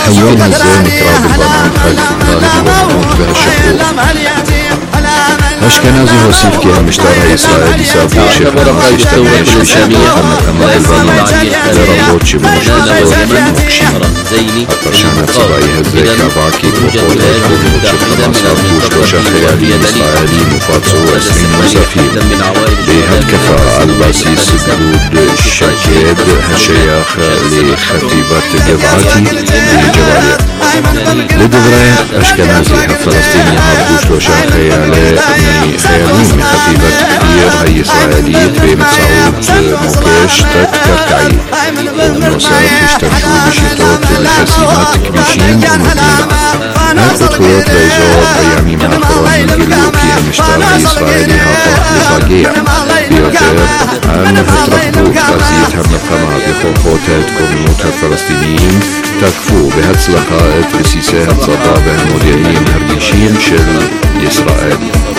اليوم هزين نتراب البنان والموت بهالشقوق أشكنازي وسيف كيها مشتارها إسرائيل يسابو شيخنا وسيشتغلش بشامية محمد البنان لربوتش بمشكلة الطرشانة صبايا هزي كاباكي وقول هزي شيخنا وسابوش وشا خيالي إسرائيلي مفاتسو واسرين وسفير بهالكفاءة الباسيس جود الشاكيد هالشياخ لخطيبة جبعاتي بجباليا لدبري أشكنازي فلسطيني هابوش وشا خيالي خيالين من خطيبة كبير هي إسرائيلية بمتساوت موكيش تكركعي ومنوسات يشترشوا بشيطات الخسيمات كبيشين ومدينة هالقطوات بيزور بيامي ماخرون من جلوكي المشتاري إسرائيلي لفاقيع بيوتر عن هتركبوا خازيتها من القمع بخوفوتاتكم موت الفلسطينيين تكفوا بهالسلقاء بسيسات صدابة الموديين هربيشين شل إسرائيل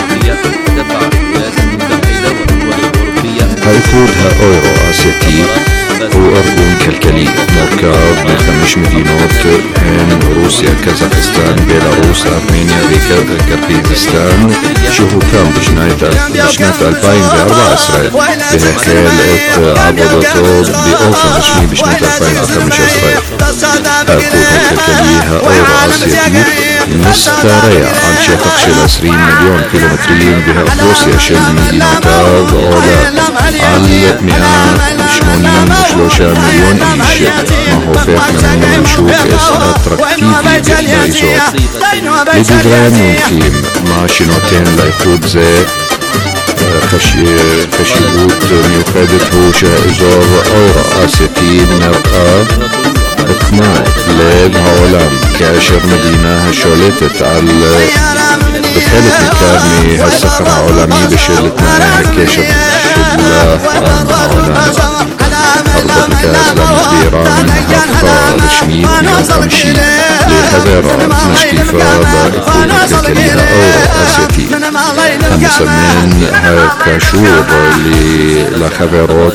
هيفودها أورو آسيتي وأرجون كالكلي مركب من 5 مدينات من روسيا كازاخستان بيلاروس أرمينيا كيرغيزستان شهوكام بشنات 2004 إسرائيل بهكال عبدته بأوفن رسمي بشنات 2005 إسرائيل هيفودها كالكليها أورو آسيتي مستريع عن شفق شل 20 مليون كيلومترين بها روسيا شل مدينتها وعلى على 183 مليون إيش ما هو فيقنا من نشوف أتراكتيفي بإيزور لدران ممكن مع شنوتين لايكود زي خشيبوت ميوخدت هو شائزور أورا آسيتين مرأة بقناع ليل هولام كاشر مدينة شولتت على بخلت الكارمي هالسخرة عالمي بشلتنا كاشر شبلة عالم أرض الكاسلام بإيران هفا رشميت 150 لحذارة مشكيفة بإخوة كالكليها أو أسيتي همسمين هكاشور لخبيروت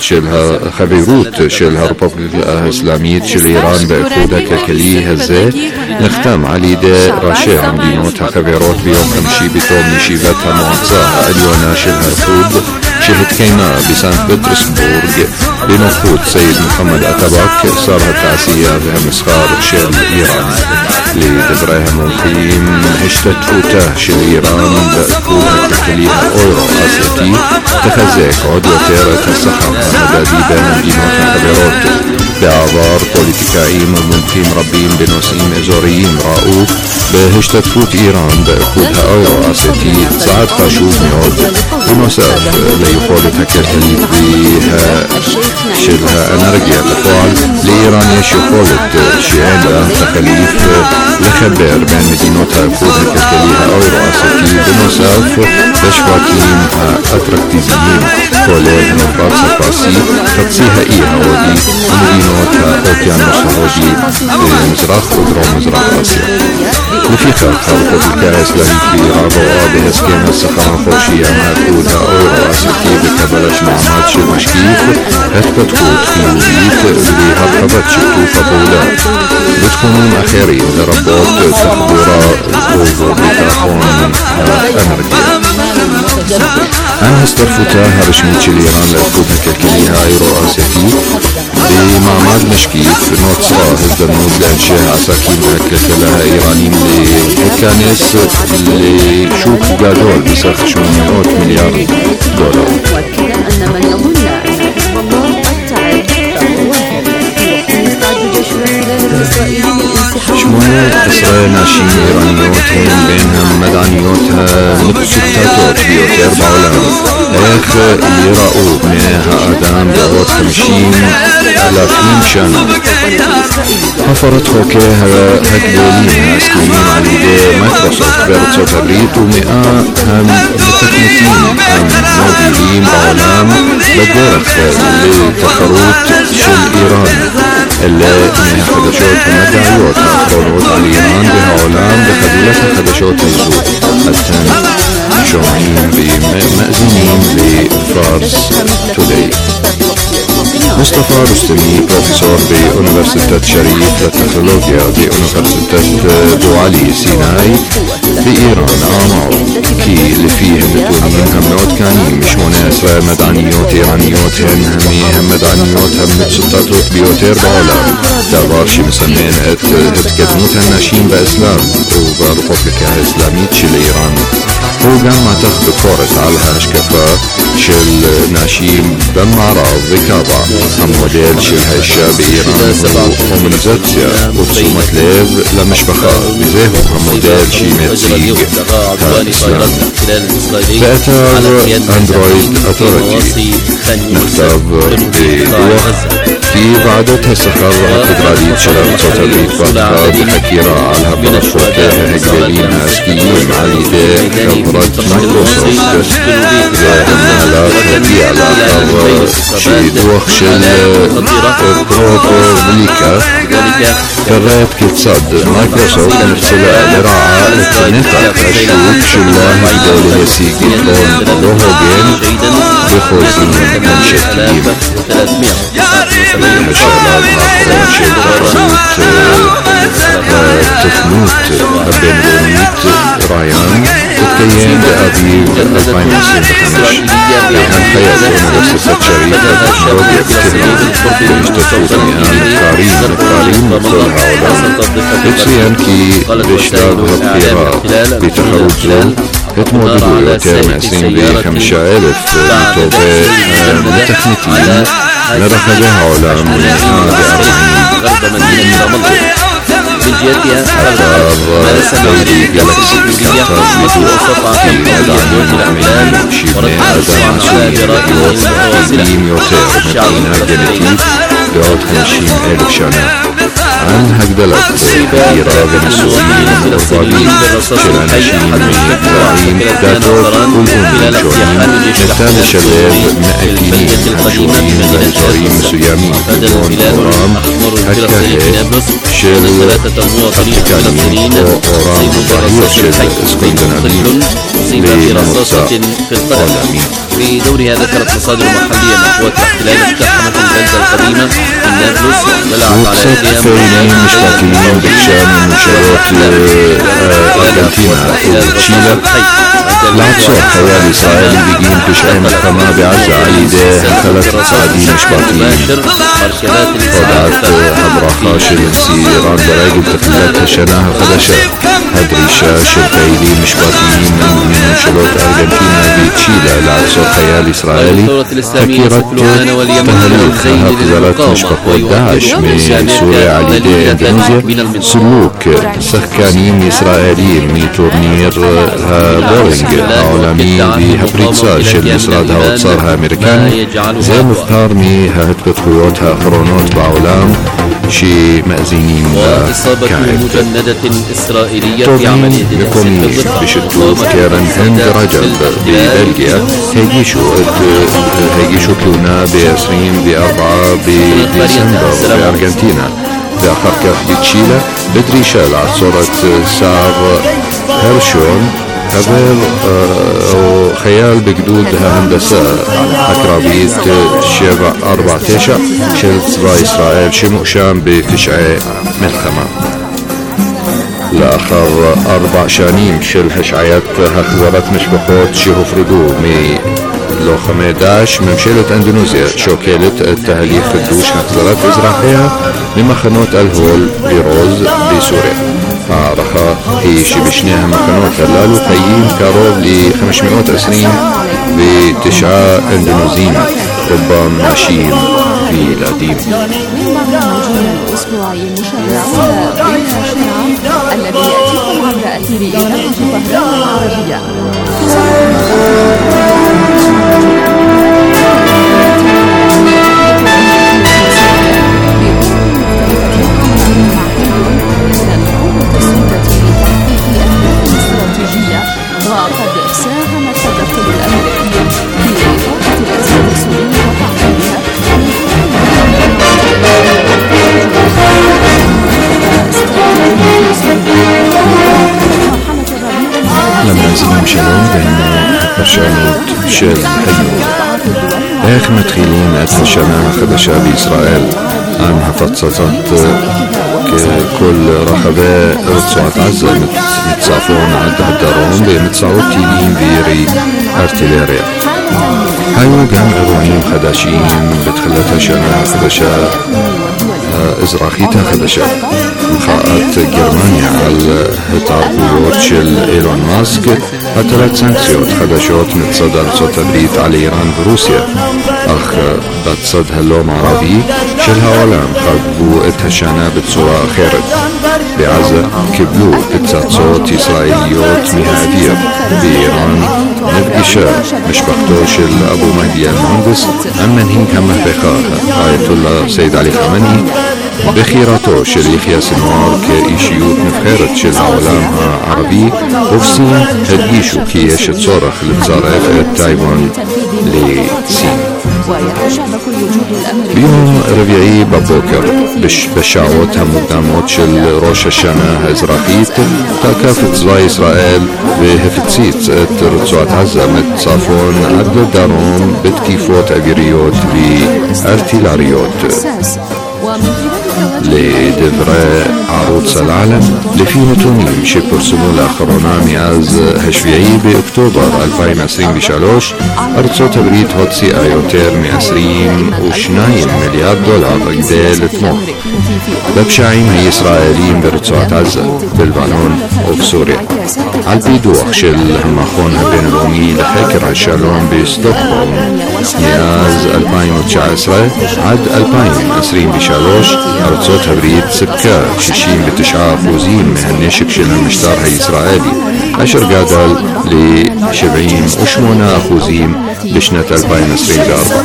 شلها ربوبليك الإسلامية شل إيران بإخوة كالكليها زي نختم علي دي راشي عم دينوتها خبيروت بيوم خمشي بتوم نشيبتها معطاها اليونا شلها خود شهد كينا بسانت بطرسبورغ بنخوض سيد محمد أتاباك صارها تعسية بها مسخار شل إيران لدبريها مقيم هشتت فوتاه شل إيران بأكوها كالكليها أورو آسيتي تخزيك عدو تيرة الصحة مدادي بين دينوتها خبيروت بأعذار بوليتيكائيين ومنقيم ربين بنوسئين إزوريين رأوا بهشتفوت إيران بأخوها أورو آسيتي ساعات خاشوب ميعود ونوسف ليقولتها كالكليف بها شلها أنرجيا تقال لإيران يشقولت شعالة تخليف لخبر بين مدينوتها أخوها كالكليها أورو آسيتي بنوسف بشفاكين أتركتيزيين كوليه نفاق سفاسي تقصيها إيها ودي مدينوتها أوكيانوس الهودي بمزرق ودروم مزرق آسيا لفيقا خلقت الكاس لهي في رابو آده اسكين السخرة خوشية مهدودها أورو آسيتي بكبلش معمات شو مشكيف هتكت كود خيوبيت اللي هرقبت شتو قبولات بتكونون أخيرين لربوت تحضيرا أوفو بتاخون أنرجيا أنا هسترفوتها هرشميت شليران لأخوتها كالكليها أيرو آسيتي بمعماد مشكيف نوتصرا هزدنود لأنشاء عساكين هكذا إيرانيين لكانس لشوك جادول بسخ 800 مليار دولار وكذا أن من يظن أن حزب الله قد تعب فهو يستعد جيش الاحتلال الإسرائيلي للانسحاب شموية إسرائيل ناشين إيرانيوتهم بينهم مدعنيوتها نكسوتاتوت بيوتير بعولان إيخ يرأوا بنيها آدم بعود 50,000 سنة حفرت خوكيها هكبولين أسكيين على يدي مايكروسوفت بأرض البريد ومئة هم متكنتين هم موجودين بعولان لدرخ لتخروت شل إيران اللي من خدشوت مدعيوت مفرونوت على إيران بعولان بخبيلة خدشوت الزود التن شوعين بمأزنين بفارس توداي مصطفى مصطفى رستمي بروفيسور بأونيفرسيتة شريف للتكنولوجيا بأونيفرسيتة بو علي سيناي بإيران آمار كي اللي فيه النتونين هم نوت كانين مش مناسبة مدعنيوت إيرانيوت همي هم مدعنيوت هم ستاتوت بيوتير بعالم دابارشي مسمين هتكدموت هالناشين بإسلام وبربوبليكا إسلامية شل إيران وقام تاخد كورس على هاشكفا شل ناشيم بمعراض بكابا هم موديل شل هالشا بإيران ومنزاتيا وبصومة ليف لمشبخات بزيهم هم موديل شي متسيق هالإسلام بأتار أندرويد أثوريتي نختار بوقت كي بعدتها سخر فدرالية شرق صوت الإطباق بحكيرة على برفوتها هجبالين هاسكيين على يدي خبرة مايكروسوفت المهلات هدي على أخر شي دوخ شل بروبوليكا كرات كتصد مايكروسوفت نفسها لراعة النقاط الشوك شلاه هجبالي هسيقي كلون روهوغين بخوزين منشكلين مشغلات آخرين تفنوت بنغونيت رايان تتكين بأبيب 2025 عن حياة مؤسسة شريفة التكنولوجيا بكرنا يشتفوت مئان القارين مطلع عولان تتسيان كي بشتاب هالقراء بتخرجوا اتموددوا يوتير مأسين ب5,000 متوبة متكنيكين نرخبها على دوري جالكسي كانتاز يدوء في مدعمين الأمين شيبني أدام سوريا يوتير مدينة جنتيف بعد 50,000 سنة عن هجدلت كبيرة فنزويليين مرضالين شلانشين إبراهيم داتوت والأمين جونين نتان شلاب مأكينين حجوين غيزورين سيامين بدون أورام هكاهي شل أفكانين وأورام ضعيف شل اسكندنانين لمرسى عالمين. في دورها ذكرت مصادر محلية أن قوات الاحتلال اقتحمت البلدة القديمة من نابلس واطلعت على يديها فاينين مشتاقين بالشام من منشورات أرجنتينا وتشيلة لعطسوا حوالي إسرائيلي بيجين بشعين القماء بعزة على يديه ثلاث اقتصاديين مشباطيين وضعت هبراخاش الانسيران براجل تقلاتها شناها خدشة هدريشة شرقايلي مشباطيين من منشورات أرجنتينا بتشيلة لعطسوا خيال إسرائيلي فكرت تهليخ هقدرت مشبقات داعش من سوريا على يديه اندونيسيا سلوك سكانين إسرائيليين من تورنير بورينج عالمي بهبريتسا شل إسرائيلها وتصارها أمريكاني زي مختار مي هتبت قواتها خرونات بعولام شي مأزينين كاعد تورني بكوني بشتوت كيرن هند رجب ببلجيا هيجيشو تلونا ب4 بديسمبر بأرجنتينا بآخر كاف بتشيلة بدريشة لعصورة سار هيرشون قبل خيال بجدود هندسة أكرابيت شبع 14 شل صبا إسرائيل شمؤشام بفشعي ملخمة لآخر 4 شانيم شل هشعيات هخزرت مشبقات شهفردو مي لو 15 ممشيلة اندونيسيا شوكيلة التهليف الدوش هخزرت إزراحية بمخنوت الهول بروز بسوريا رخا هي شبشناها مخنوت هلالو قيم كاروب ل520 ب9 اندونيزيين ربما ماشيين في لاديم. من برنامجنا الأسبوعي المشرع بين شرع الذي يأتيكم عبر أثير إذاعة طهران العربية. وقد ساهمت التدخل الأمريكي في إطاحة الأزمة السورية وتعقيدها لما زلنا مشلون بين برشامات شل حيو איך מתחילים את השנה החדשה בישראל? עם הפצצות ככל רחבי רצועת עזה מצפון עד הדרום באמצעות טילים וירי ארטילריה. היו גם אירועים חדשים בתחילת השנה החדשה האזרחית החדשה. מחאת גרמניה על התערבויות של אילון מאסק, הטלת סנקציות חדשות מצד ארצות הברית על איראן ורוסיה, אך בצד הלא מערבי של העולם חגגו את השנה בצורה אחרת. בעזה קיבלו פצצות ישראליות מהאוויר. באיראן נפגשה משפחתו של אבו מהדי אל-מוהנדס עם מנהיג המהפכה האייתוללה סייד עלי חמני, בחירתו של יחיא סנואר כאישיות נבחרת של העולם הערבי, ובסין הדגישו כי יש צורך לצרף את טייוואן לסין. ביום רביעי בבוקר, בשעות המוקדמות של ראש השנה האזרחית, תקף צבא ישראל והפציץ את רצועת עזה מצפון עד לדרום בתקיפות אוויריות וארטילריות. לדברי ערוץ אל-עלם, לפי נתונים שפורסמו לאחרונה מאז השביעי באוקטובר 2023, ארצות הברית הוציאה יותר מ-22 מיליארד דולר כדי לתמוך בפשעים הישראלים ברצועת עזה, בלבנון ובסוריה. על פי דוח של המכון הבינלאומי לחקר השלום בסטוקהולם, מאז 2019 עד 2023 ארצות הברית סיפקה 69% מהנשק של המשטר הישראלי, אשר גדל ל-78% בשנת 2024.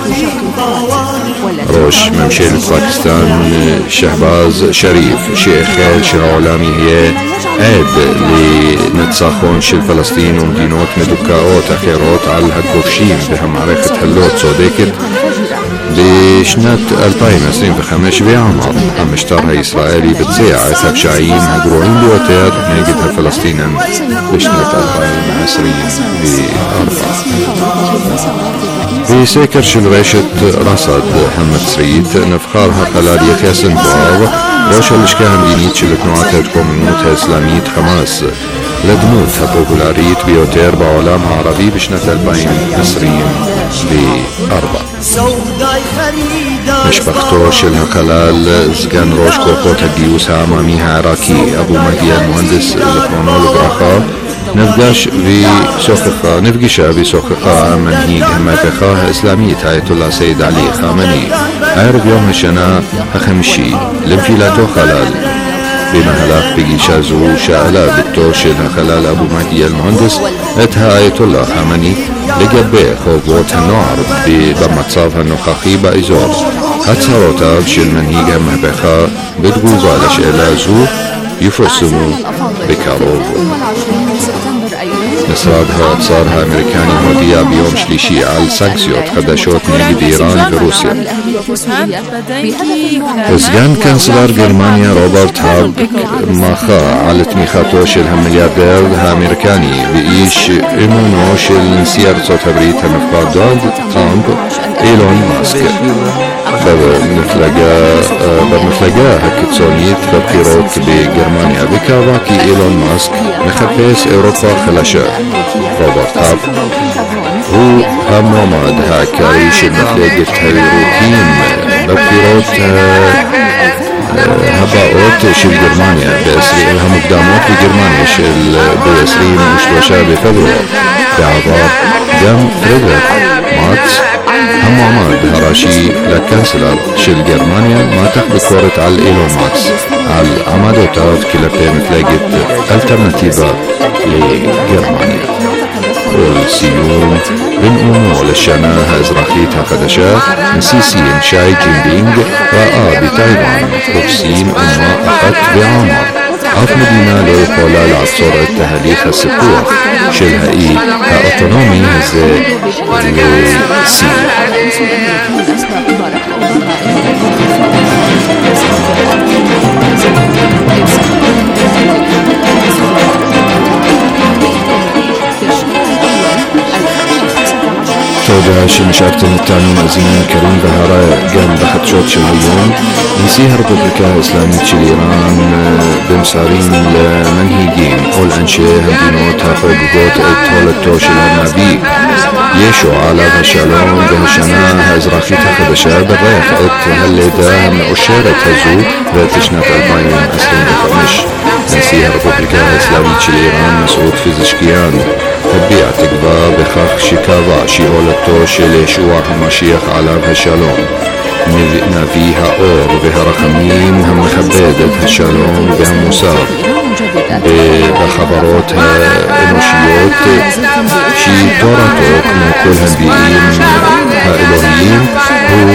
ראש ממשלת פקיסטן שהבאז שריף שהחל שהעולם יהיה עד לניצחון של פלסטין ומדינות מדוכאות אחרות על הכובשים והמערכת הלא צודקת בשנת 2025, ואמר המשטר הישראלי ביצע את הפשעים הגרועים ביותר נגד הפלסטינים בשנת 2024. בסקר של רשת רסד המצרית נבחר החלל יחיא סנואר, ראש הלשכה המדינית של תנועת ההתקוממות האסלאמית חמאס, לדמות הפופולרית ביותר בעולם הערבי בשנת 2024. משפחתו של החלל, סגן ראש כוחות הגיוס העממי העיראקי אבו מהדי אל-מוהנדס זכרונו לברכה, נפגשה ושוחחה עם מנהיג המהפכה האסלאמית האייתוללה סייד עלי חמני ערב יום השנה החמישי לנפילתו חלל. במהלך פגישה זו שאלה בתו של החלל אבו מהדי אל-מוהנדס את האייתוללה חמני לגבי חובות הנוער במצב הנוכחי באזור. הצהרותיו של מנהיג המהפכה בתגובה לשאלה זו יפורסמו בקרוב. משרד האוצר האמריקני הודיע ביום שלישי על סנקציות חדשות נגד איראן ורוסיה. סגן קנצלר גרמניה רוברט האב מחה על תמיכתו של המיליארדר האמריקני ואיש אמונו של נשיא ארצות הברית הנבחר דונלד טראמפ, אילון מאסק, במפלגה הקיצונית בבחירות בגרמניה, וקבע כי אילון מאסק מחפש אירופה חלשה. רוברט האב הוא המועמד העיקרי של מפלגת הירוקים בבחירות הבאות של גרמניה המוקדמות בגרמניה ב-23 בפברואר. בעבר גם פרידריך מרץ, המועמד הראשי לקנצלר של גרמניה, מתח ביקורת על אילון מאסק על עמדותיו כלפי מפלגת אלטרנטיבה לגרמניה. ולסיום, בנאומו לשנה האזרחית החדשה, נשיא סין שי ג'ינפינג ראה בטייוואן ובסין אומה אחת ואמר, אף מדינה לא יכולה לעצור את תהליך הסיפוח של האי האוטונומי הזה לסין. תודה الحجاج نشارتن التاني مأزين كريم بهراء قام بخدشوت شل اليوم نسيها ربوبليكا إسلامية شل إيران بمسارين لمنهيجين أول أنشاء هندينوت هفوقوت اتولدتو شل النبي يشو على هشالون بهشنا هزراخي تخدشا بالريخ هالليدا أشارت هزو بتشنة 2025 نسيها ربوبليكا إسلامية شل إيران مسعود فيزشكيان تبيع تقبى بخاخ شيكافا شيولتو شل يشوع هماشيخ على هشالون نبيها أور بها رقمين هم خبادت هشالون بها موسار بخبراتها إنوشيوت شي دوراتوك من كل هنبيين هائلوهيين هو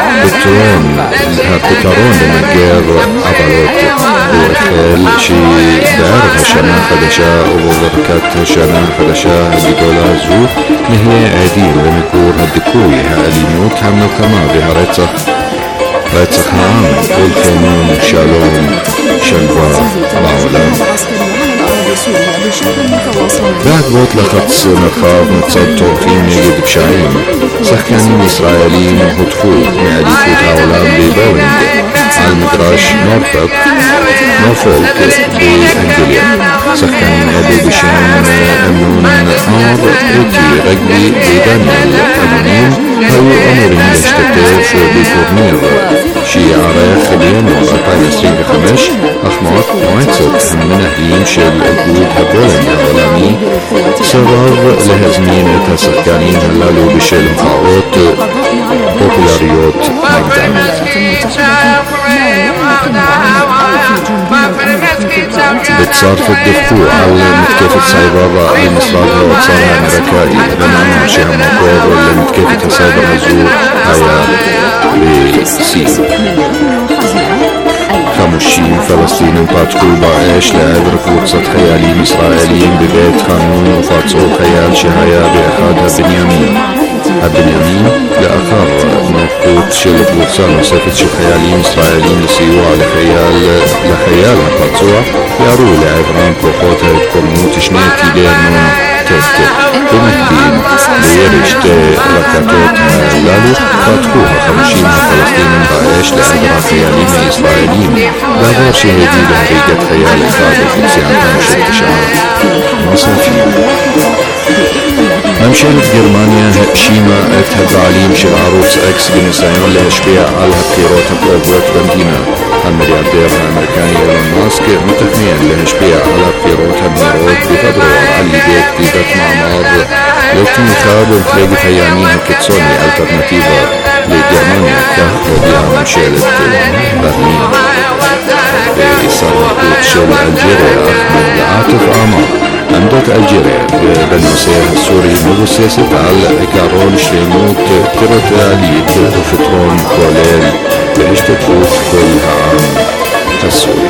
بترون لمجير عضلات وخيل شي بعرف هشانا خدشا وبركات هشانا خدشا هدولا زو نهي عديل ومكور هدكوي هاليموت هم كما بها رتسخ نعم والخيمون شالون شلوا بعولان بعد بوت لخطس مرخاف متصدتو في ميجد بشعين سخكانين إسرائيليين هدفو معديكو تعولان ببولند على المدراش نورفولك بأنجليا سخكانين أبو بشان أمنون آر إيكي رقبي بدانيال أمنون هاو أمرين لاشتكاف بتورنير شي عراق اليوم ورقاين 25 أخمار موعدت من أهلين شل الجود هبولند العالمي سبب لهزمين السخكانين هلالو بشل قاوت بوبولاريوت مقدام بتصرف الدفوع على متكافة سايبر المصرات وصار أمريكائي بنعمل شيء مقور لمتكافة سايبر هزور هيا بسين خموشين فلسطين باتكو باعش لعبر فرصة خيالين إسرائيليين ببيت قانون وفاتسو خيال شهايا بأخادها بنيامين لأخر نقود شل فرصة مسافة شي خيالين إسرائيليين لسيوع لخيال فاتسوع يارو لعبران كوخوتها تكونو تشنيتي ليرنون تست بمكبين ليرشت ركاتوت لالو فاتكوها خموشين فلسطين باعش لعبر خيالين إسرائيليين بعد شهدي لهريقة خيال إخادة السيانة مشهد شهر مصافي ممشيلة جرمانيا شيما تعليم شل عروس اكس بنسايون لهشبيع على هبكيروت بأوبوت بمدينة الملياردير الأمريكاني إيلون ماسك متخمين لهشبيع على هبكيروت بميروت بفدرو على بيت بيبت معمار لو تنخاب ومتلاقي خيامين كتسوني الترناتيفا لجرمانيا كهربيا ممشيلة برلين بإصار وقود شل ألجيريا أحمد عاطف عمار عندك ألجيريا بالنصير السوري مبسيسة على إكارون شليموت ترتاليد وفترون كوليل بهشتتوت كل عام السوري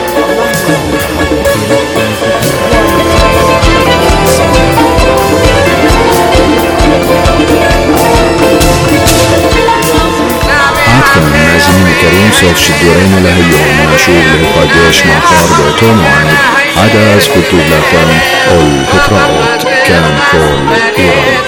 عادكم نازمين الكريم صوت شدورين لهاليوم نشوف لهقاديش مع قارب عطو معاند عدس كتب لكم القطرات كان كل إيران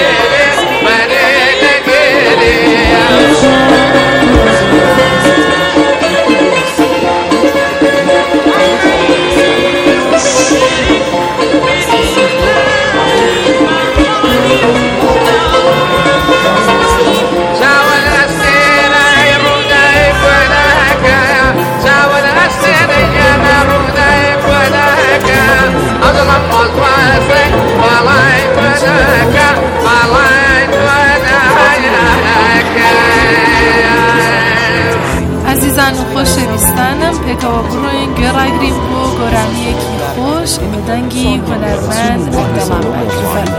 عزیزان و خوشویستانم پێکەوە بڕۆین گوێڕاگرین بۆ گۆرانیەکی خۆش دەنگی هونەرمەند ئەردەمان بەکرفەن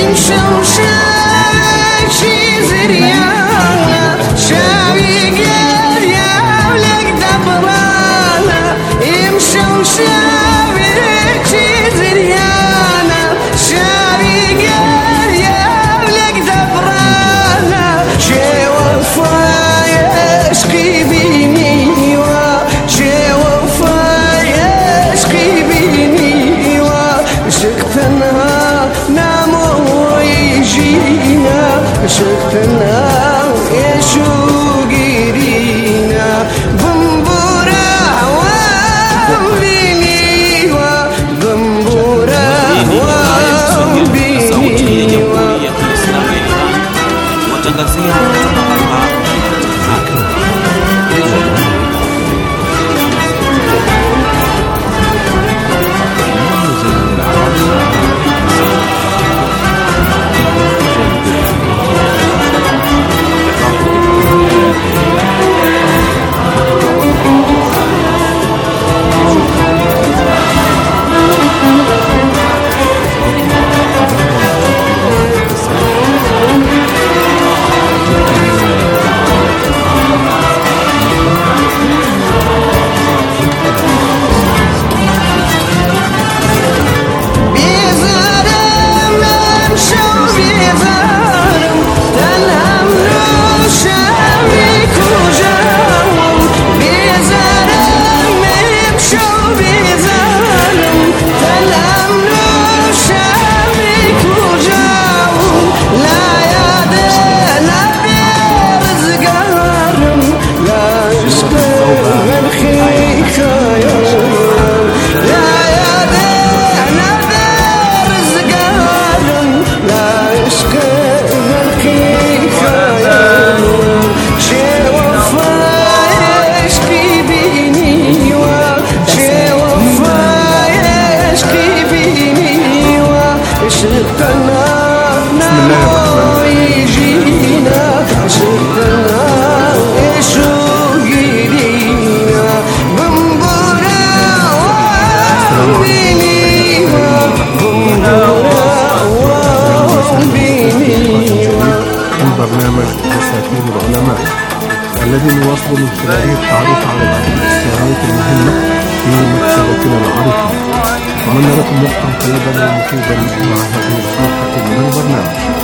الذي نواصل من خلاله التعرف على الاستعارات المهمة في مكتبتنا العريقة. أتمنى لكم وقتا طيبا ومفيدا مع هذه الحلقة من البرنامج.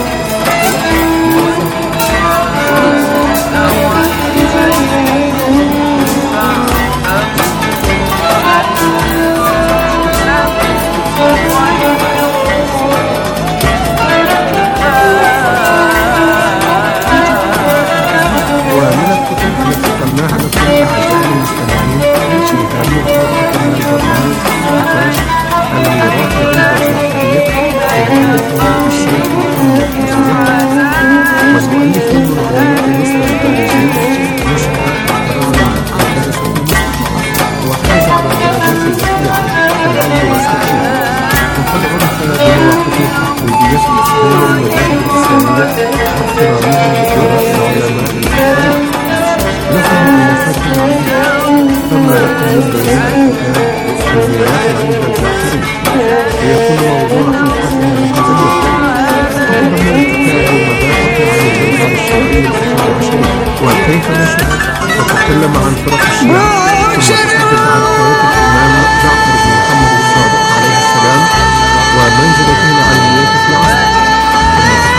وكيف نشأ وتكلم عن فرق الشيعة ثم عن حياة الإمام جعفر بن محمد الصادق عليه السلام ومنزلته العلمية في العصر.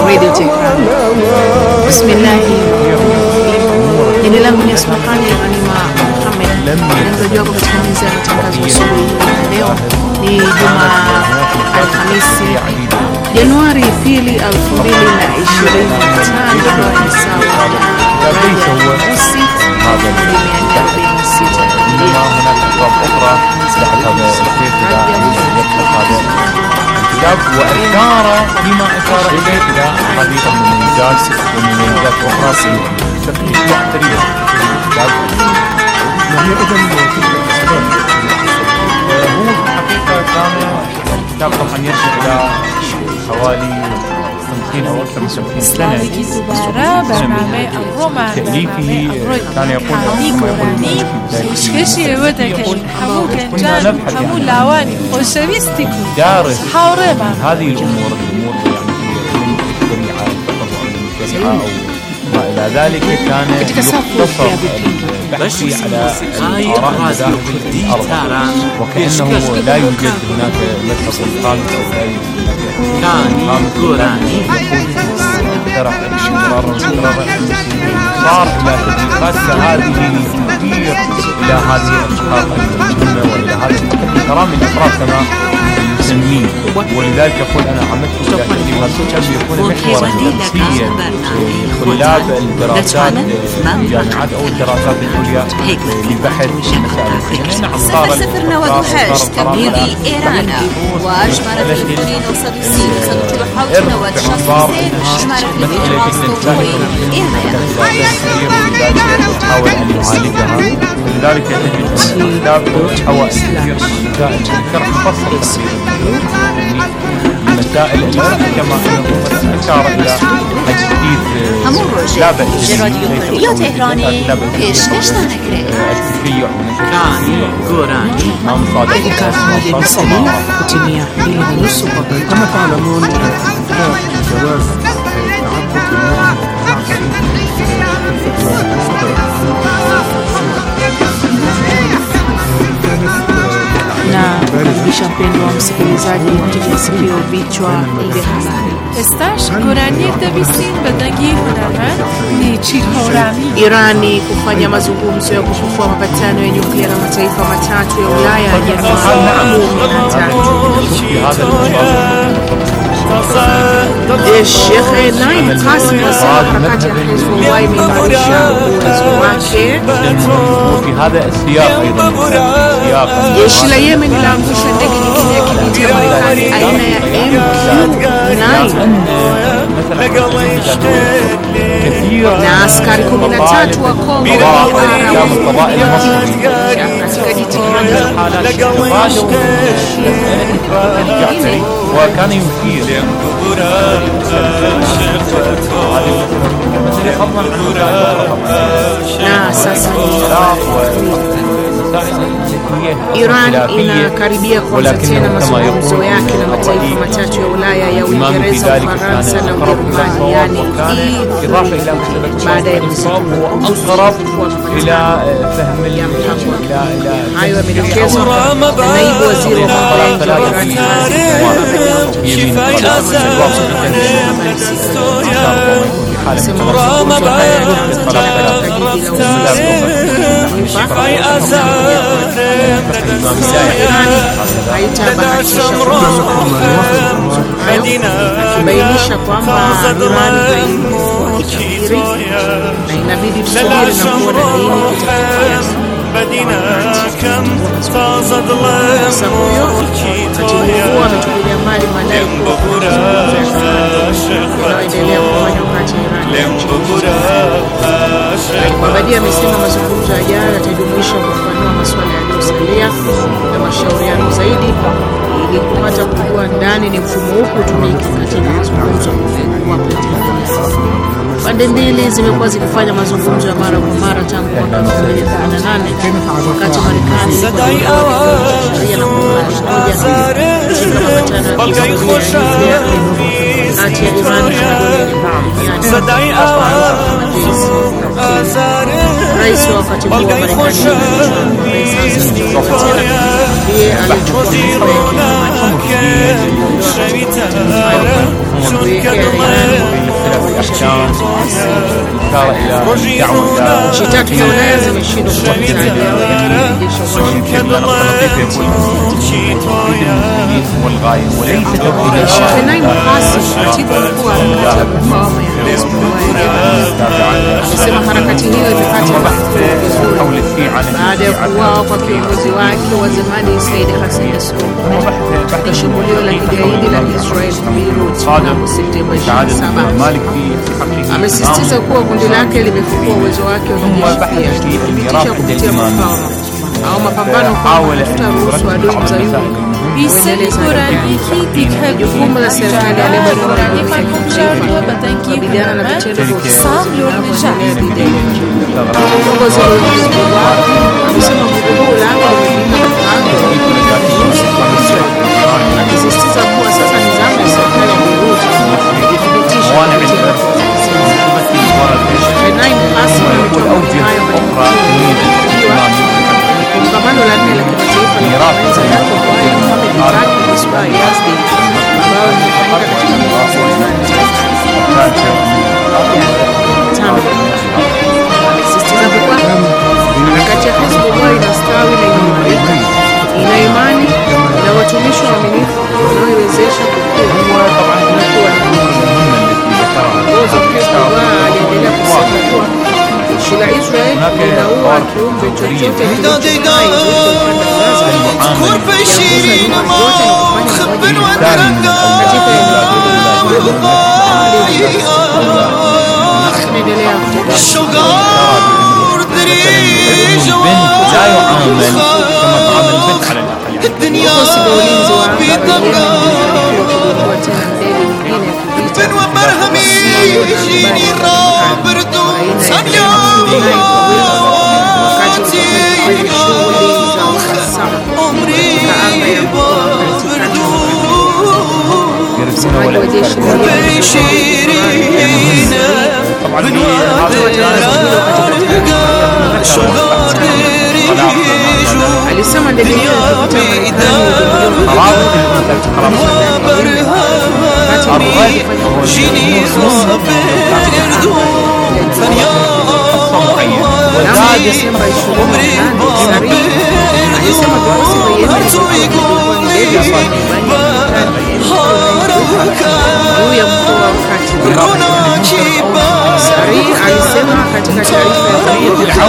Radio Tehran. Bismillah. Jina langu ni Asmahani Ghanima Mohamed. Mtangazaji wako katika meza ya matangazo asubuhi leo ni Jumaa Alhamisi Januari 2, 2025 sawa na mosi وإشارة لما أشار إليه إلى حديث المميزات ومميزات أخرى بشكل محترف هو الحقيقة كان الكتاب طبعا يرجع إلى حوالي 50 أو أكثر من 70 سنة تأليفه كان يقول كشي ودك حمو كان جان حمو لاواني وشبيستكو دارس حوريبا هذه الأمور يعني الشريعة أو ما إلى ذلك كان يقتصر البحث على الآراء المذاهب الأربعة وكأنه لا يوجد هناك مذهب خامس أو لا يوجد هناك اقترح استمرار صار إلى تطبيقات كهذه كثير إلى هذه الأشخاص المهمة وإلى هذا الكلام من الأفراد كما نسميه ولذلك يقول أنا عملت إلى تطبيقات كم يكون محورا دراسيا لطلاب الدراسات الجامعات أو الدراسات العليا لبحث مسائل. نعم صار وضحاش تبليغي إيران وأجمل المسلمين وصديقين صدق حوتنا والشخصين أجمل المسلمين حاول أن يعالجها ولذلك تجد الكتاب حوى كثير مسائل شرح مفصل مسائل الفقه كما أنه أشار إلى الحديث لا بأس راديو تهراني پیشکش نکره التشيع ونشر اعتكاف مالي بالسليم وتنيا إلى نص كما تعلمون جواز na kukaribisha mpendwa msikilizaji katika sikio vichwa vya habari. استاش گرانی دویستین بدنگی هنرمند نیچی هورمی Irani kufanya mazungumzo ya kufufua mapatano ya nyuklia na mataifa matatu ya Ulaya Januari 13. Sheikh Naim Qasim asema harakati ya Hizbullah imeimarisha uwezo wake. وفي هذا السياق أيضا Jeshi la Yemen laangusha ndege nyingine ya kivita ya Marekani aina ya MQ-9 na askari 13 wa Kongo katika jitihada وكان يشير na sasa Iran inakaribia kuanza tena mazungumzo yake na mataifa matatu ya Ulaya ya Uingereza, Ufaransa na Ujerumani, yani baada ya أقرب إلى فهم hayo yamedokezwa na naibu waziri wa mambo ya nje wa akibainisha kwamba Iran haifikiri na inabidi tusubiri na kuona nini kitatokea. Sasa huyo huo ametupilia mbali madai kuwa unaoendelea kufanya wakati Iran. Al-Baghdadi amesema mazungumzo yajayo yatajumuisha kufafanua masuala yaliyosalia na mashauriano zaidi ili kupata kujua ndani ni mfumo upi utumike katika mazungumzo wa pande mbili zimekuwa zikifanya mazungumzo ya mara kwa mara tangu mwaka 2018 wakati Marekani sheria na kuunganisha moja katika mapatano ya kihistoria kati ya Iran na rais wa wakati huo wa Marekani ndiye alichukua الإعلام إشارة إلى دعوة شتات za Ulaya zimeshindwa والغاية وليس Sheikh Qasim, katibu mkuu wa harakati ya mukawama ya Hizbullah, amesema harakati hiyo imepata حول الشيعة baada ya kuuawa kwa kiongozi wake wa zamani Said Hassan Nasrallah katika shambulio la kigaidi la Israel Beirut mnamo Septemba 27. Amesisitiza kuwa kundi lake limefukua uwezo wake wa kijeshi kuthibitisha kupitia mukawama au mapambano kwamba tutaruhusu adui mzayuni kuendeleza jukumu la serikali ya Lebanon kukabiliana na vitendo vya uchokozi dhidi ya nchi. Kiongozi wa Hizbullah amesema vuguvugu lake limefika mpango akisisitiza kuwa sasa ni zamu ya serikali ya Beirut kuthibitisha Sheikh Qasim ametoa hayo kongamano la 4 la kimataifa la kuenza yako kwa Mohamed Baki Ismail Yazdi ambao limefanyika katika mkoa wa Tano. Amesisitiza kuwa harakati ya Hizbullah inastawi na inaimarika, ina imani na watumishi waaminifu wanaoiwezesha kukua na kuwa na uongozi wa Hizbullah. Aliendelea kusema kuwa jeshi la Israel linaua kiumbe chochote kilicho hai ukanda wa Gaza alisema ndege hiyo Sari alisema katika taarifa ya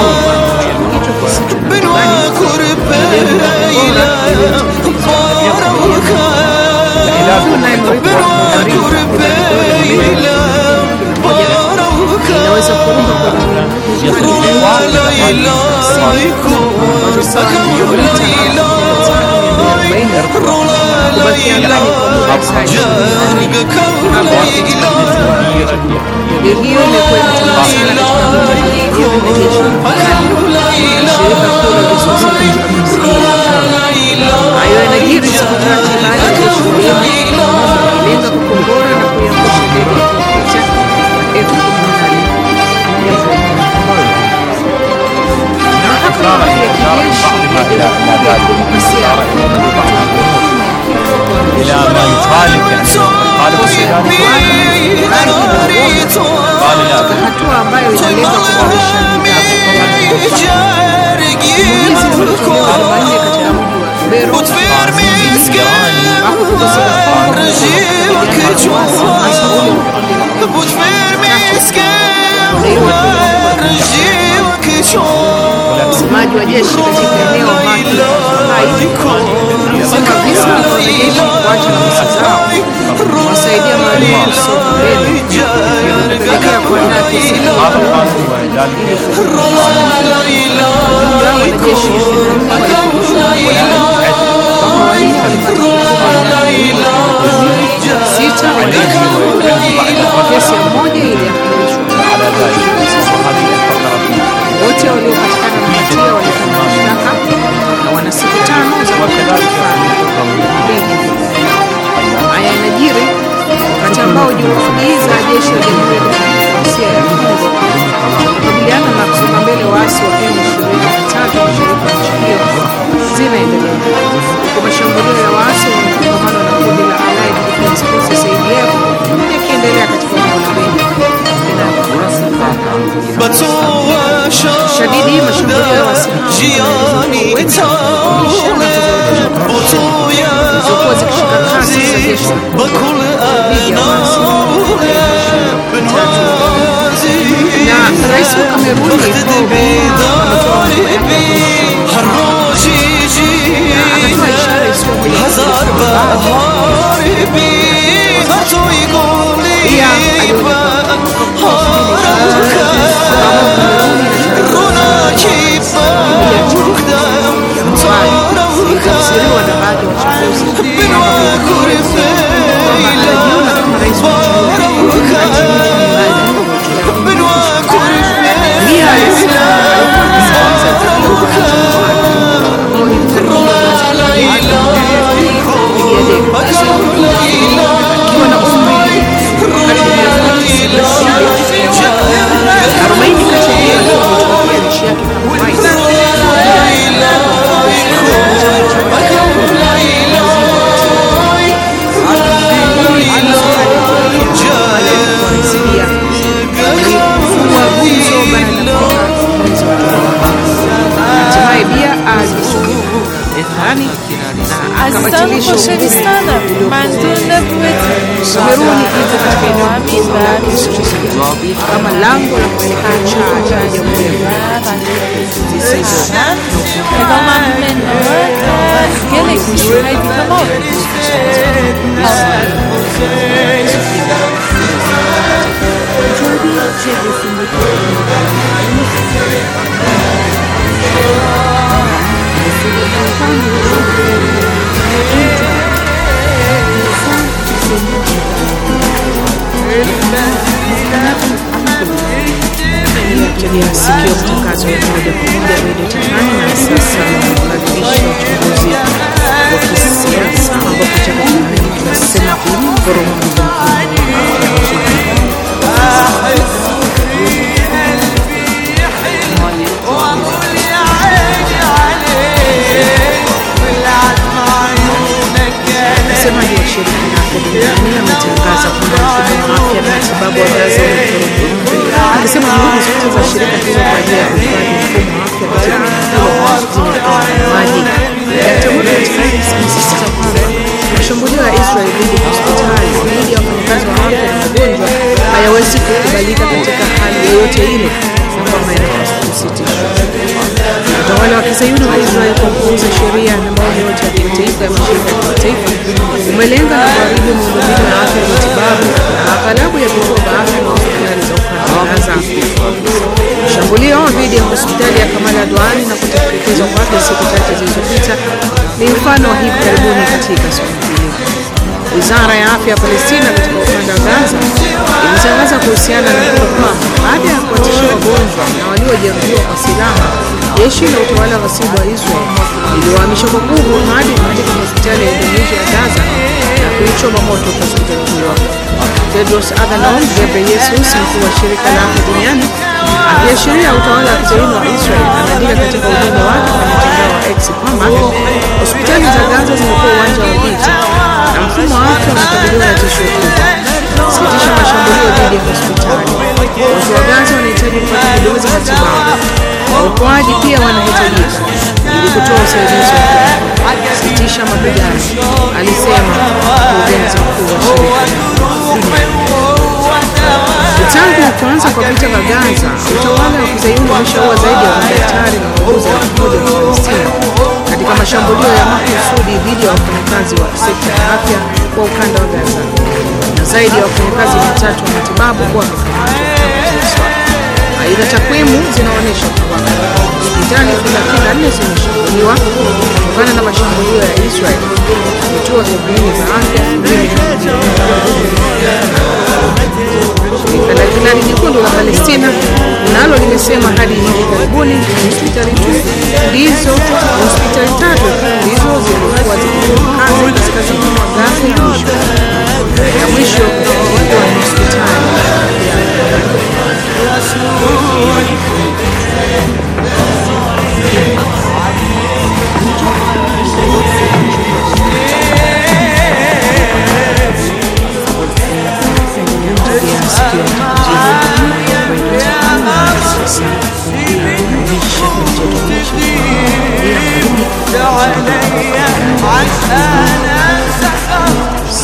inaweza kuruka hiyo imekuwa hayo yanajiri siku chache baada ya jeshi kulenga kukombora na kuiangusha ndege ya kivita mahakama ya kijeshi ya Jamhuri ya Kidemokrasia ya Kongo إلى ما يخالف hatua ambayo inalenga kuboresha msemaji wa jeshi katika eneo kuacha nafasi zao wasaidia mwalimu kusonga mbele kupelekea kuandaa kesi sita kesi moja iliahirishwa. Wote waliopatikana na hatia walifanya mashtaka na wana siku 5 za kukata rufaa. Haya yanajiri wakati ambao juhudi za jeshi la Jamhuri ya Kidemokrasia ya Kongo kukabiliana na kusonga mbele waasi wa M23 mashariki بكل أنا na rais wa Kameruni anatoa ishara isiyo هزار بهار بي pia alionekana ikafsiriwa na baadhi ya wachambuzi عزیزان خوشویستانم منظور نبوید Kameruni iko katika eneo kubwa la Afrika kama lango la kuelekea cha Jamhuri ya ادامه من گلی گوشهای دیپلمات Tegea sikio matangazo ya moja kwa moja Radio Tanzania. Na sasa nakaribisha uchambuzi wa kisiasa ambapo chakula tunasema Ngorongoro msemaji wa shirika la afya duniani ametangaza kwamba mfumo wa afya na matibabu wa Gaza akisema juhudi zote za shirika hilo kwa ajili ya kuhifadhi mfumo wa afya katika maji amesisitiza kwamba mashambulio ya Israel dhidi ya hospitali dhidi ya wafanyakazi wa afya na wagonjwa hayawezi kukubalika katika hali yoyote ile na kwamba yanapaswa kusitishwa. Utawala wa Kizayuni wa Israel kwa kupuuza sheria na maoni yote ya kimataifa ya mashirika ya kimataifa umelenga na kuharibu miundombinu ya afya na matibabu na aghalabu ya vituo vya afya na hospitali za ukanda wa Gaza. Shambulio dhidi ya hospitali ya Kamal Adwan na kutekelezwa kwake siku chache zilizopita ni mfano wa hivi karibuni katika suala hili. Wizara ya afya ya Palestina katika ukanda wa Gaza ilitangaza kuhusiana na hilo kwamba baada ya kuwatishia wagonjwa na waliojeruhiwa kwa silaha, jeshi la utawala ghasibu wa Israel liliwahamisha kwa nguvu hadi katika hospitali ya Indonesia ya Gaza na kuichoma moto hospitali hiyo. Tedros Adhanom Ghebreyesus, mkuu wa shirika la afya duniani, akiashiria utawala wa Kizayuni wa Israel, ameandika katika ujumbe wake kwenye mtandao wa X kwamba hospitali za Gaza zimekuwa uwanja wa vita na mfumo wa afya unakabiliwa na tishio kubwa. Sitisha mashambulio dhidi ya hospitali. Watu wa Gaza wanahitaji kupata huduma za matibabu. Waokoaji pia wanahitajika ili kutoa usaidizi wa haraka. Sitisha mapigano, alisema mkurugenzi mkuu wa shirika duniani. Tangu kuanza kwa vita vya Gaza, utawala wa Kizayuni umeshaua zaidi ya madaktari na wauguzi 1,000 wa Palestina katika mashambulio ya makusudi dhidi ya wafanyakazi wa sekta ya afya kwa ukanda wa Gaza, na zaidi ya wafanyakazi 300 wa matibabu kuwa wamekamatwa. Aidha, takwimu zinaonyesha kwamba hospitali 34 zimeshambuliwa kutokana na mashambulio ya Israel. Vituo vya afya Shirika la Hilali Nyekundu la Palestina nalo limesema hadi hivi karibuni hospitali 3 ndizo zilikuwa zikifanya kazi kaskazini mwa Gaza ya mwisho ilikuwa ni hospitali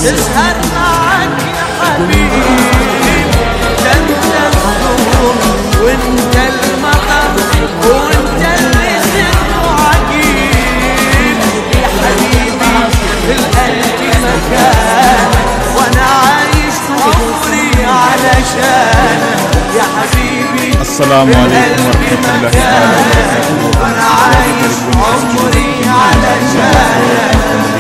تسهر معك يا حبيبي ده انت النور وانت المطر وانت اللي سر عجيب يا حبيبي القلب مكان وانا عايش عمري علشانك يا حبيبي. السلام عليكم ورحمة الله تعالى وبركاته. وانا عايش عمري علشانك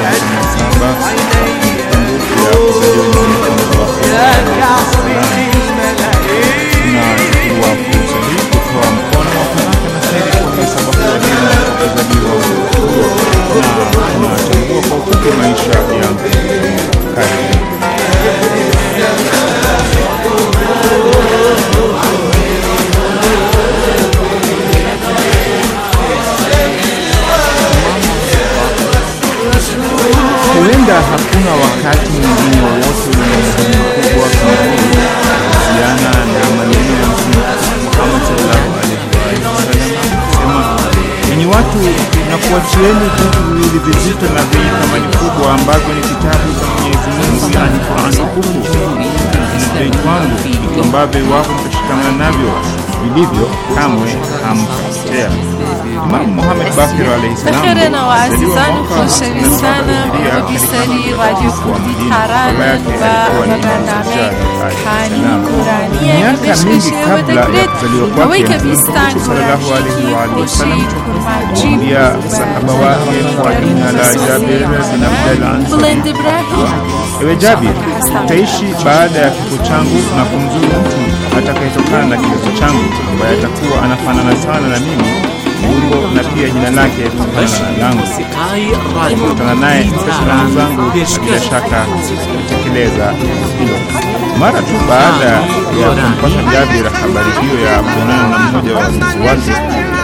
huenda hakuna wakati mwingine wowote mkubwa kuhusiana na maneno ya Mtume Muhammad sallallahu alaihi wasallam kusema, enyi watu, na kuachieni vitu viwili vizito na vyenye thamani kubwa ambavyo ni kitabu cha Mwenyezi Mungu, yani Qur'an tukufu na dini wangu, ambavyo iwapo mtashikamana navyo vilivyo kamwe hamtapotea. Imam Muhammad Baqir alayhi salam بخيرنا وعزیزان خوشویستانم بیسری رادیو کردی تهران و برنامه کهانی قرآنی که بشکشه و دکرت نوی که بیستان قرآنی باشی کرمانجی ya sahaba wake kwa jina la Jabir bin Abdullah بلند ابراهیم. Ewe Jabir, utaishi baada ya kifo changu na kumzuru mtu atakayetokana na kifo changu ambaye atakuwa anafanana sana na mimi umbo na pia jina lake kufanana na langu. Kutana naye salamu zangu, bila shaka kutekeleza hilo. Mara tu baada ya kumpata Jabir habari hiyo ya kuonana na mmoja wa wazazi wake,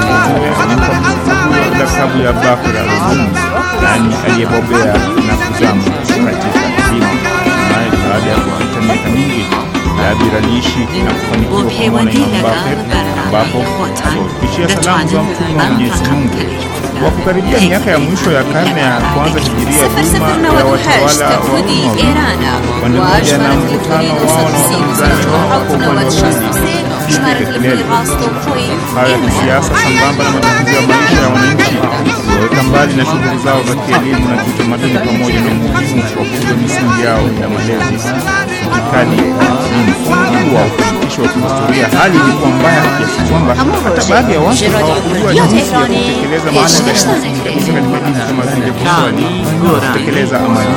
alimpa lakabu ya Baqir al-Azim, yani aliyebobea na kuzama katika elimu. Naye baada ya kupita miaka mingi, Jabir aliishi na kufanikiwa kuwa na Imam Baqir, ambapo alifikishia salamu za Mtume wa Mwenyezi Mungu. Wa kukaribia miaka ya mwisho ya karne ya kwanza hijiria, dhulma ya watawala wa Umayyad wanaendelea na mkutano wao na wapinzani wao kwa upande wa pili kelele haya ya kisiasa sambamba na matatizo ya maisha ya wananchi, kuweka mbali na shughuli zao za kielimu na kiutamaduni, pamoja na umuhimu wa kukuza misingi yao ya malezi serikali ni wa upitisho wa kihistoria. Hali ilikuwa mbaya kiasi kwamba hata baadhi ya watu hawakujua jinsi ya kutekeleza maana ya kabisa katika dini kama vile kuswali, kutekeleza amani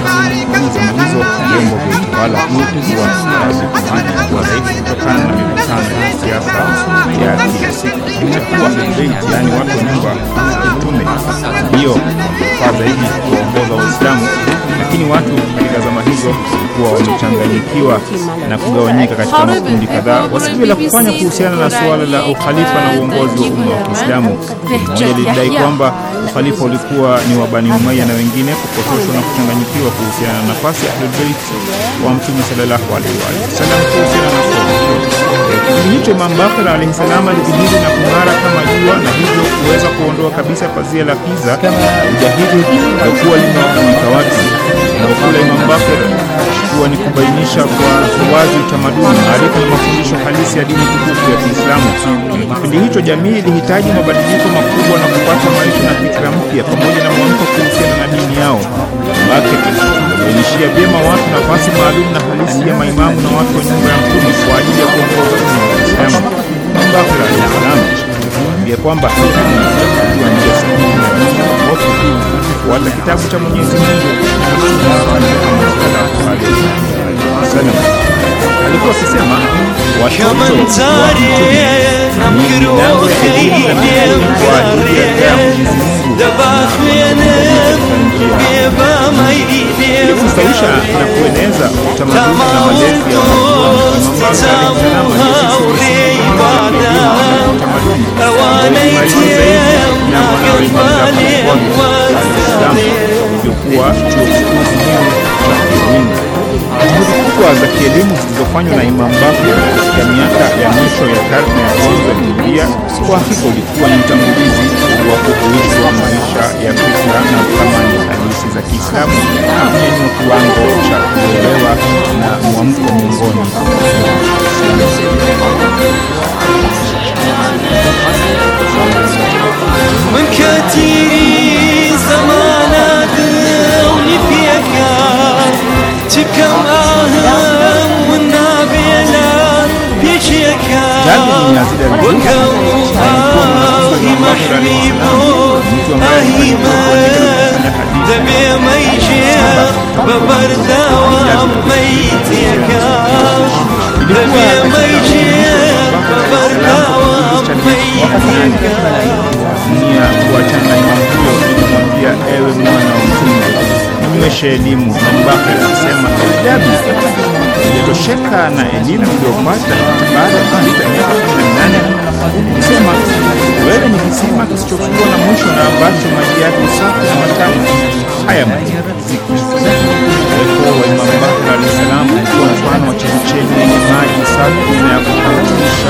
za hizo vyombo vya utawala kuwa wadhaifu kutokana na mivutano ya siasa ya kila siku. Itakuwa yani watu wa nyumba Mtume hiyo kwa zaidi kuongoza Waislamu, lakini watu katika zama hizo kuwa wamechanganyikiwa na kugawanyika katika makundi kadhaa wasijue la kufanya kuhusiana na suala la ukhalifa na uongozi wa umma wa Kiislamu. Mmoja alidai kwamba ukhalifa ulikuwa ni wa Bani Umayya na wengine kupotoshwa na kuchanganyikiwa kuhusiana na nafasi ya Ahlul Bayt wa Mtume sallallahu alaihi wasallam kuhusiana na suala hilo. Kipindi hicho Imam Baqir alayhi salam alidhihiri na kung'ara kama jua, na hivyo kuweza kuondoa kabisa pazia la kiza ujahili alikuwa limewafunika watu. Na ukula Imam Baqir kuwa ni kubainisha kwa wazi utamaduni, maarifa na mafundisho halisi ya dini tukufu ya Kiislamu. Kipindi hicho jamii ilihitaji mabadiliko makubwa na kupata maisha na fikra mpya pamoja na mwamko kuhusiana na dini yao. Baqir alibainishia vyema watu nafasi maalum na halisi ya maimamu na watu wa nyumba ya Mtume kwa ajili ya kuongoza umma wa Kiislamu. Imam Baqir alayhi pia kwamba kujua njia sahihi na dini wote kufuata kitabu cha Mwenyezi Mungu alikuwa akisema watoto wa Mtume ni milango ya elimu na mifumo kwa ajili ya Mwenyezi Mungu ili kustawisha na kueneza utamaduni na malezi ya kubwa za kielimu zilizofanywa na Imam Baqir katika miaka ya mwisho ya karne ya kwanza hijiria, kwa hakika ulikuwa ni utangulizi wa kuhuishwa maisha ya fikra na thamani halisi taasisi za Kiislamu na kunyanyua kiwango cha kuelewa na mwamko miongoni من كتير زمانك ونفيك تكم أهم والنابلة بيشيك وكم آهي محبيبو آهي من دمي ميشيك ببردوام ميتيك دمي ميشيك ببردوام ميتيك nia kuachana na huyo kumwambia ewe mwana wa mtume nimesha elimu. Mbaka anasema ajabu yatosheka na elimu iliyopata baada ya miaka 18 kusema wewe ni kisima kisichokuwa na mwisho na ambacho maji yake safi na matamu. Haya maji wa Imam Bakr alayhisalam kwa mfano wa chemchemi yenye maji safi na ya kutosha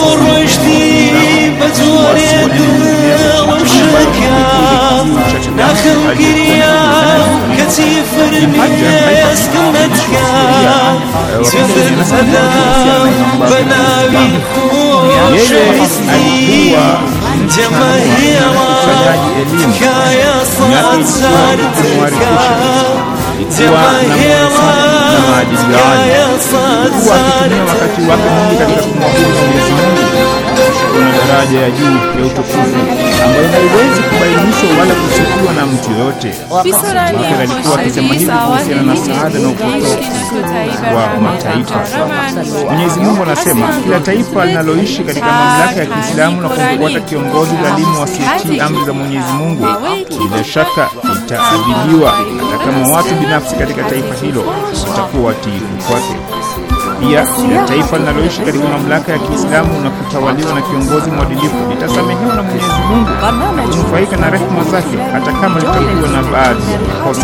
ناخذ قريان كتيف رميس كمتك سفر سلام بناوي خوش عزيزي جماهيرا كايا صاد سارتك جماهيرا كايا صاد سارتك kuna daraja ya juu ya utukufu ambayo haiwezi kubainishwa wala kusifiwa na mtu yote. Bakr alikuwa akisema hivi kuhusiana na saada na ukoto wa mataifa. Mwenyezi Mungu anasema kila taifa linaloishi katika mamlaka ya Kiislamu na kufuata kiongozi dhalimu asiyetii amri za Mwenyezi Mungu bila shaka itaadhibiwa, hata kama watu binafsi katika taifa hilo watakuwa watiifu kwake. Pia kila taifa linaloishi katika mamlaka ya Kiislamu na kutawaliwa na kiongozi mwadilifu litasamehewa na Mwenyezi Mungu kunufaika na rehema zake hata kama litakuwa na baadhi ya makosa.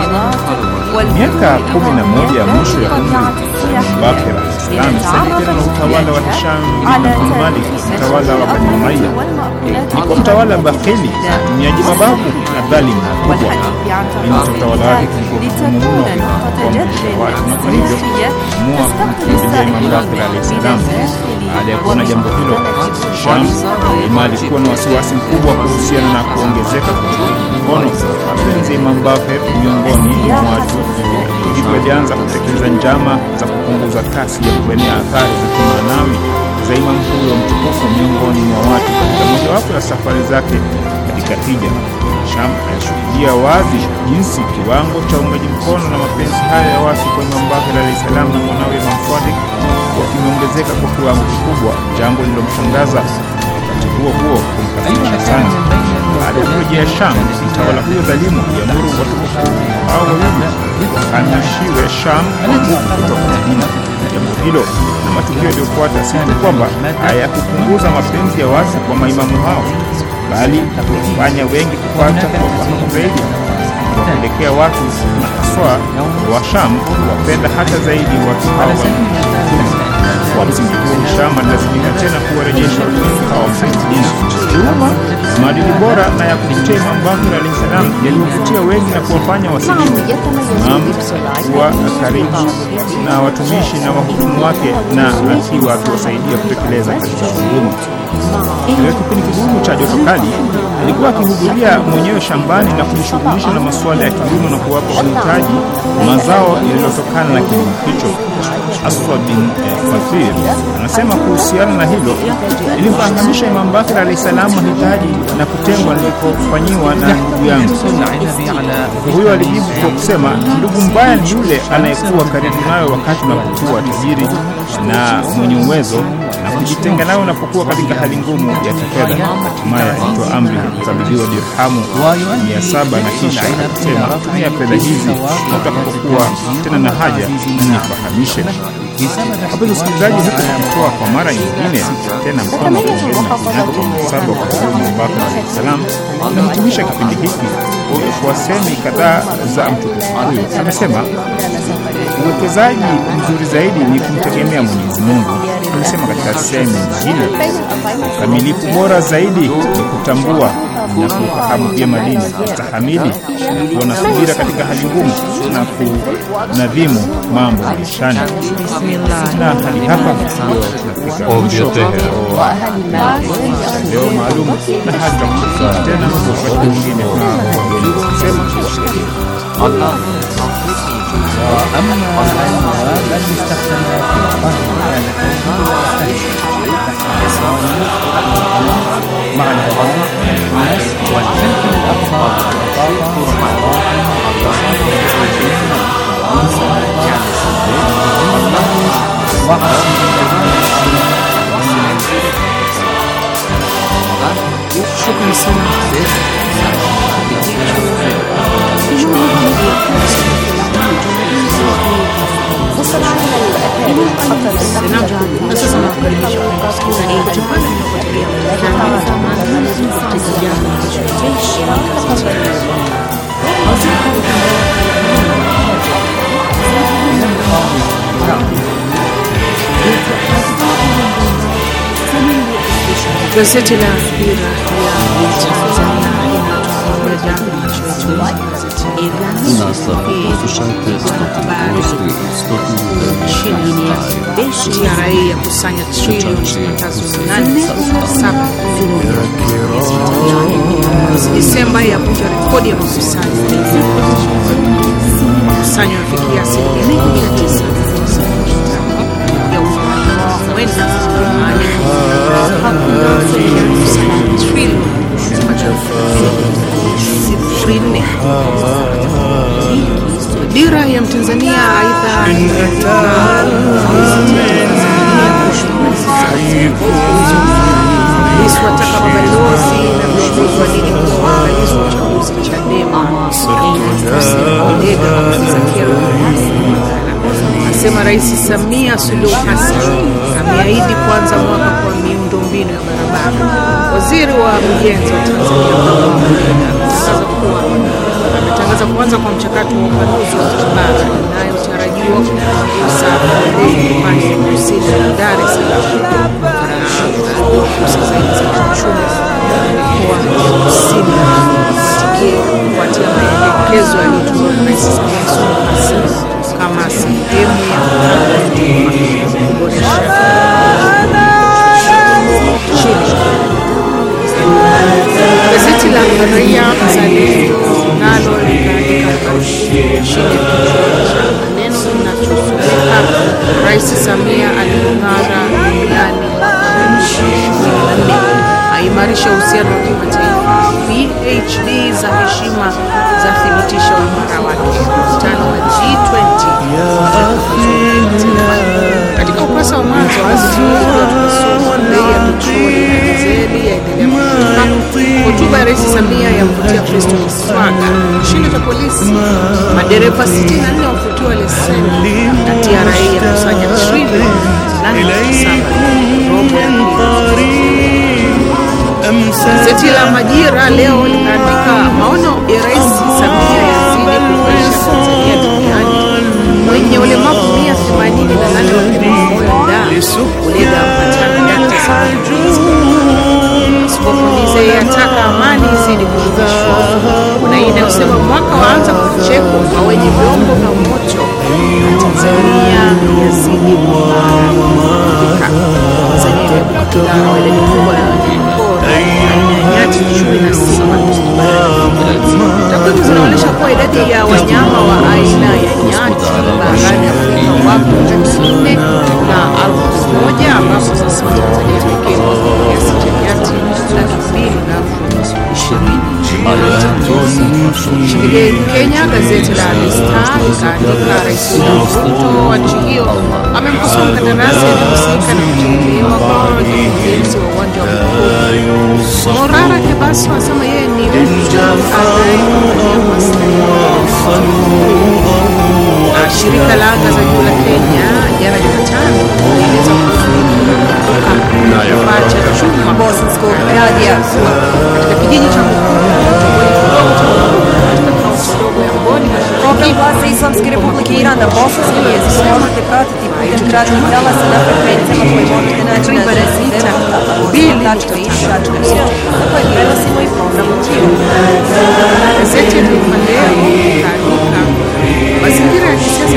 Miaka 11 ya mwisho ya umri Bakr al-Islam sasa na utawala wa Hisham bin Malik, utawala wa Bani Umayya, ni kwa mtawala bakhili, mnyaji mabavu na dhalim mkubwa. Ni utawala wake mkubwa na kwa hivyo Imam Bakr alayhisalam baada ya kuona jambo hilo, Hisham alikuwa na wasiwasi mkubwa kuhusiana na kuongezeka mkono mapenzi Imam Bakr miongoni mwa watu. Ndipo alianza kutekeleza njama za kupunguza kasi ya kuenea athari za kimaanawi za imam huyo mtukufu miongoni mwa watu. Katika mojawapo ya safari zake katika hija, Hisham alishuhudia wazi jinsi kiwango cha uungaji mkono na mapenzi haya ya watu kwa Imam Bakr alayhisalam na mwanawe Imam Sadiq wakiongezeka kwa kiwango kikubwa, jambo lililomshangaza. Wakati huo kumkasirisha sana. Baada ya kurejea Sham, mtawala huyo dhalimu aliamuru watukufu hao wawili wahamishiwe Sham kutoka Madina. Jambo hilo na matukio yaliyofuata si kwamba hayakupunguza mapenzi ya watu kwa maimamu hao, bali kufanya wengi kupata ufahamu zaidi, kupelekea watu na haswa wa Sham wapenda hata zaidi watu hao. Kwa msingi huo, Sham lazima tena kuwarejesha watu hao Madina. Huruma, maadili bora na ya kuvutia Imam Bakr alayhisalam yaliwavutia wengi na kuwafanya wasilimu. Imam kuwa karibu na watumishi na wahudumu wake na akiwa akiwasaidia kutekeleza kazi za huduma. Katika kipindi kigumu cha joto kali, alikuwa akihudhuria mwenyewe shambani na kujishughulisha na masuala ya kilimo na kuwapa wahitaji mazao yaliyotokana na kilimo hicho. Aswad bin Fathir anasema kuhusiana na hilo, ilimfahamisha Imam Bakr alayhisalam mahitaji na kutengwa nilikofanyiwa na ndugu yangu. Huyo alijibu kwa kusema, ndugu mbaya ni yule anayekuwa karibu nayo wakati unapokuwa tajiri na mwenye uwezo na kujitenga nayo unapokuwa katika hali ngumu ya kifedha. Hatimaye alitoa amri ya kukabidhiwa dirhamu 700 na kisha akasema, tumia fedha hizi utakapokuwa tena na haja, nifahamishe. hizi. Wapenzi wasikilizaji, mtoa kwa mara nyingine tena mkono wa pongezi na kunako kwa msaba kwa Mubarak Dar es Salaam tunahitimisha kipindi hiki kwa semi kadhaa za mtukufu huyu. Amesema uwekezaji mzuri zaidi ni kumtegemea Mwenyezi Mungu. Amesema katika sehemu nyingine, kamilifu bora zaidi ni kutambua na kufahamu vyema dini, kustahimili, kuwa na subira katika hali ngumu na kunadhimu mambo maishani. Na hadi hapa ndio tunafika mwisho leo maalum, na hadi tutakutana tena wakati mwingine kwa wageni kusema kushiriki. أما المواد المستخدمة في الطهي مع الهواء والناس والفلفل الأخضر شكرا سنة gazeti la Dira ya Tanzania TRA ya kusanya trilioni 3.8 Desemba ya vunja rekodi ya makusanyo. Makusanyo yafikia 19% ya mwenda Dira ya Mtanzania aidha wataka mabalozi na viongozi wa dini kuangaliza uchaguzi Chadema asema Rais Samia Suluhu Hassan ameahidi kuanza mwaka kwa miundombinu ya barabara. Waziri wa Ujenzi wa Tanzania ametangaza kuanza kwa mchakato wa upanuzi wa barabara inayotarajiwa kugusa Pwani Kusini na Dar es Salaam kufuatia maelekezo yaliyotolewa na Rais Samia Suluhu Hassan kama sehemu ya kuboresha gazeti la Raia Mzalendo nalo likaandika chini maneno kinachosomeka Rais Samia aling'ara duniani aimarisha uhusiano wa kimataifa. PhD za heshima za thibitisha uimara wake. Mkutano wa G20 katika ukurasa wa mwanzo bei ya petroli na dizeli yaendelea kushuka. Hotuba ya Rais Samia yamvutia Kristo Kiswaga. Nchini cha polisi, madereva 64 wafutiwa leseni na TRA yakusanya trilioni 8.7. Gazeti la Majira leo linaandika maono ya Rais Samia yazidi kuimarisha Tanzania duniani. Mwenye ulemavu 188 wapima moyo ulega mpatana Dr. Askofu Nize yataka amani izidi kudumishwa. Unaida usema mwaka waanza kucheko kwa wenye vyombo vya moto na Tanzania yazidi kuimarika. Tanzania imepokea wale mkubwa ya nyati chui na simba. Takwimu zinaonyesha kuwa idadi ya wanyama wa aina ya nyati barani Afrika wapo 4,000 ambapo sasa Tanzania pekee kiasi cha nyati 220. Kenya, gazeti la The Star likaandika Rais Ruto wa nchi hiyo amemkosoa mkandarasi aliyehusika na kuchelewa kwa ujenzi wa uwanja wa Mkuu. Morara Kebaso asema yeye ni mtu shirika la anga za juu la Kenya jana Jumatatu Bosanskog radija program glasa Islamske republike Iran na bosanskom jeziku možete pratiti putem kratkih talasa na frekvencijama koje možete naći na www.bil.is.com na koje prenosimo i program uživo. Gazeti Mandea Karuka mazingira ya kisiasa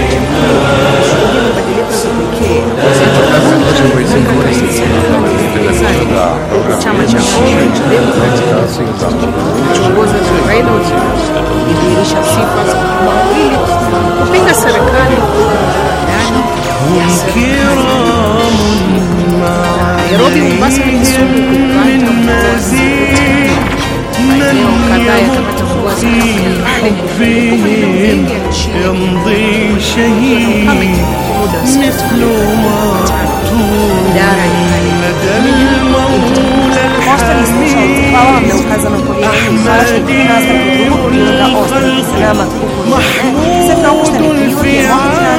chama cha kiongozi wa Raila idirisha sifa za mawili kupinga serikali ndani ya Nairobi, Mombasa na Kisumu kupata maeneo kadhaa yatamata mvua za يمضي شهيد مثل ما لدى المولى الحميد محمود الفعال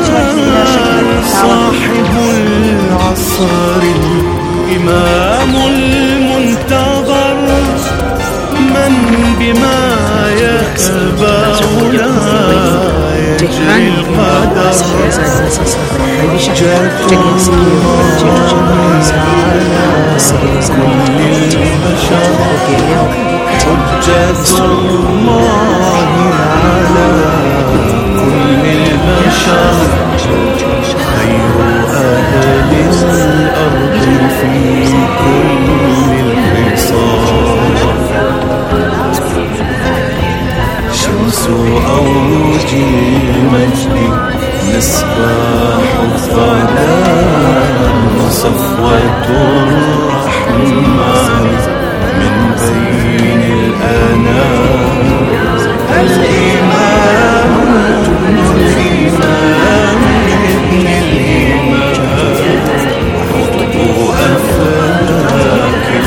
صاحب العصر الإمام المنتظر من بما يتبع لا يجري القدر حجة الله على كل البشر خير أهل الأرض في كل الحصار شمس أوج المجد مصباح الظلام صفوة الرحمن من بين الأنام الإمام ابن الإمام حب أفاك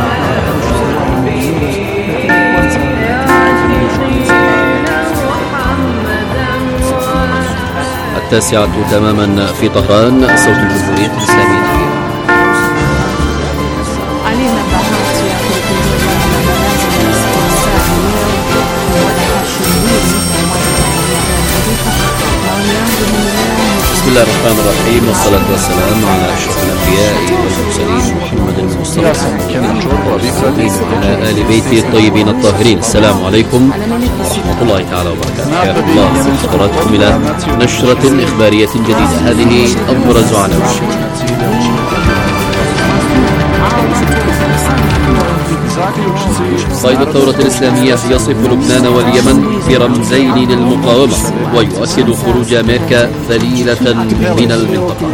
التاسعة تماما في طهران. صوت الجمهورية الإسلامية. بسم الله الرحمن الرحيم، والصلاة والسلام على أشرف الأنبياء والمرسلين محمد المصطفى وعلى آل بيته الطيبين الطاهرين. السلام عليكم ورحمة الله تعالى وبركاته. حياكم الله حضراتكم إلى نشرة إخبارية جديدة. هذه أبرز عناوين. قائد الثورة الإسلامية يصف لبنان واليمن برمزين للمقاومة ويؤكد خروج أمريكا ذليلة من المنطقة.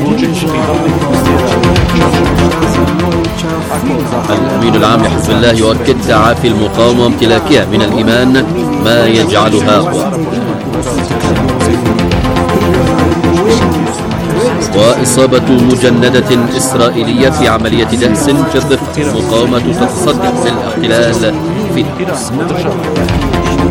الأمين العام لحزب الله يؤكد تعافي المقاومة وامتلاكها من الإيمان ما يجعلها أقوى. وإصابة مجندة إسرائيلية في عملية دهس في الضفة. المقاومة تتصدى للاحتلال في